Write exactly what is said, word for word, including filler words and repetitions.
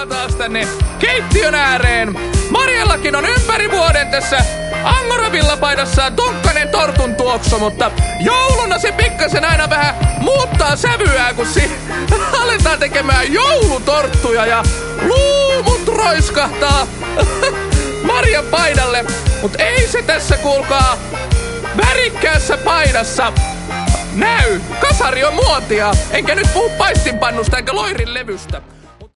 Tervetuloa taas tänne keittiön ääreen. Marjallakin on ympäri vuoden tässä Angora-villapaidassaan tunkkainen tortun tuoksu, mutta jouluna se pikkasen aina vähän muuttaa sävyää, kun si- aletaan tekemään joulutorttuja ja luumut roiskahtaa Marjan paidalle. Mut ei se tässä, kuulkaa, värikkäässä paidassa näy. Kasari on muotia, enkä nyt puhu paistinpannusta eikä loirin levystä.